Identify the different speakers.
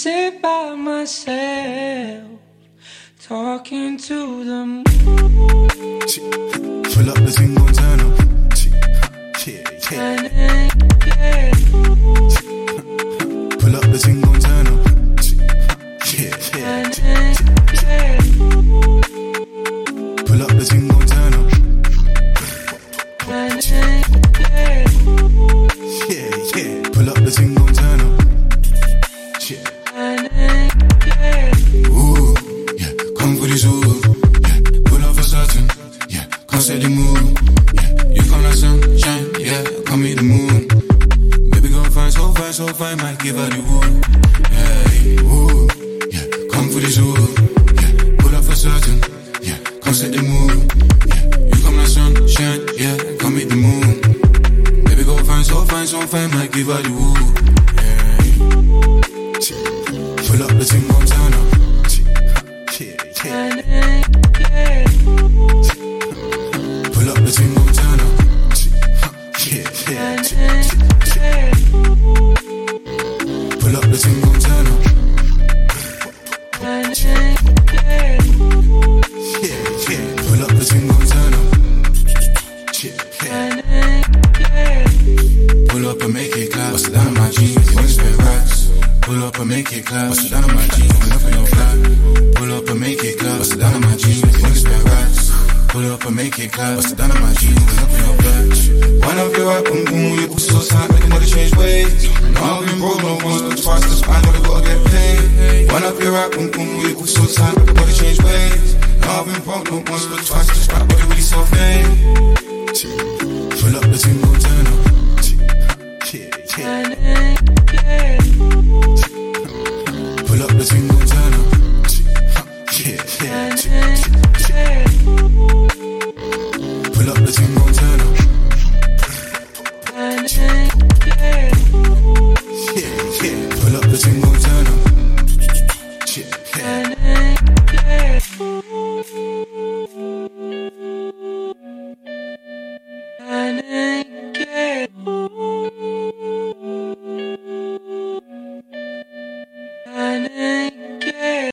Speaker 1: sit by myself, talking to the moon.
Speaker 2: Pull up the thing, gon' turn up. Yeah. Pull up the thing, gon' turn up. Yeah. Pull up the thing, gon' turn up. Yeah. Pull up the thing, gon' turn up. Yeah. Ooh, yeah. Come for this ooh. Yeah. Pull up for certain. Yeah. Come set the mood. Yeah. You come like sunshine. Yeah. Come meet the moon. Baby girl fine, so fine, so fine. Might give her the woo. Yeah. Ooh, yeah. Come for this ooh. Yeah. Pull up for certain. Yeah. Come set the mood. Yeah. You come like sunshine. Yeah. Come meet the moon. Baby girl fine, so fine, so fine. Might give her the woo. Pull up the thing, gon' turn up. Pull up the thing, gon' turn up. Pull up the thing, gon' turn up. Pull up the thing, gon' turn up. Pull up and make it clap. Bust it down on my jeans, you wanna spend racks. Pull up and make it clap. Bust it down on my jeans, when up in your flat. Pull up and make it clap. Bust it down on my jeans, you wanna spend racks. Pull up and make it clap. Bust it down on my jeans, when up in your flat. Wind up your right, boom boom, your pussy so tight, make a nigga change ways. No, I've been broke, no once, but twice, that's fine, but I gotta get paid. Wind up your right, boom boom, your pussy so tight, make a nigga change ways. No, I've been broke, no once, but twice, that's fine, but it really so fake.